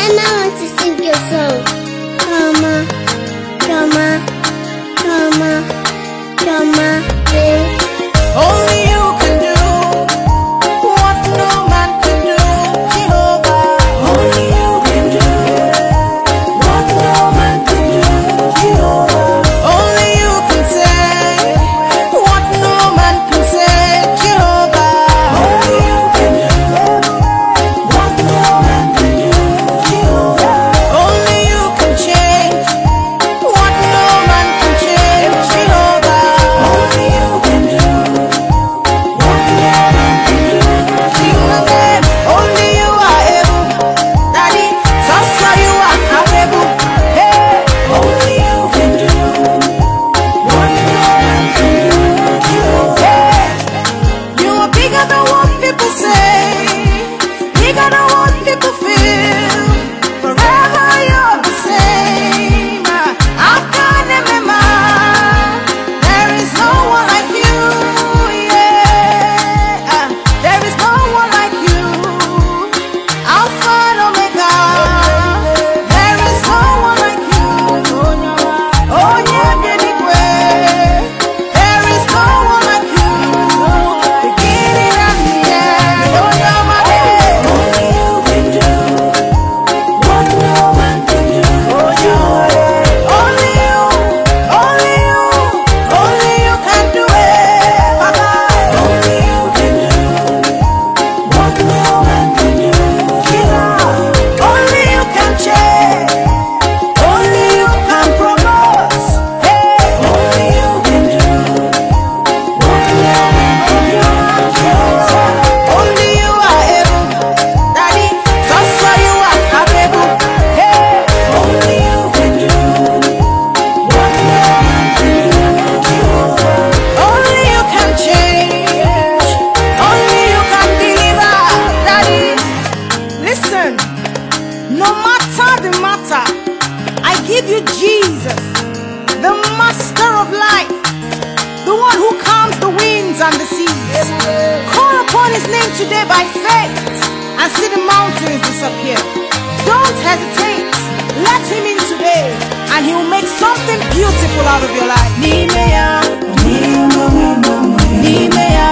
And I want to sing your song. Come on, baby. Only you can do what no man can do, Jehovah. Only you can do what no man can do, Jehovah. Only you can say what no man can say, Jehovah. Only you can do what no man can do, Jehovah. Only you can change what no man can change, Jehovah. Only you can do what no man can do, Jehovah. Only you are able, Daddy. Sasa you are capable. Hey, only you can do what no man can do, Jehovah. Hey, you are bigger than what people say, bigger than what people feel. Forever you're the same. I can't remember. There is no one like you. Yeah, there is no one like you. Alpha and Omega. There is no one like you. Oh yeah, Benigwe. There is no one like you. Beginning and the end. Oh yeah, my baby. Only you can do what no man can do. Oh yeah, only you, only you, only you can do it, Baba. Only you can do what no man can do, Jesus. Only you can change, only you can promote. Hey, only you can do what no man can do, Jesus. Only you are able, Daddy. Sasa you are capable. Hey, only you can do what no man can do, Jehovah. Only you can change, only you can deliver, Daddy. Listen, no matter the matter, I give you Jesus, the master of life, the one who calms the winds and the seas. Call upon his name today by faith and see the mountains disappear. Don't hesitate. Let him in today and he will make something beautiful out of your life. Nimeya, Nimeya,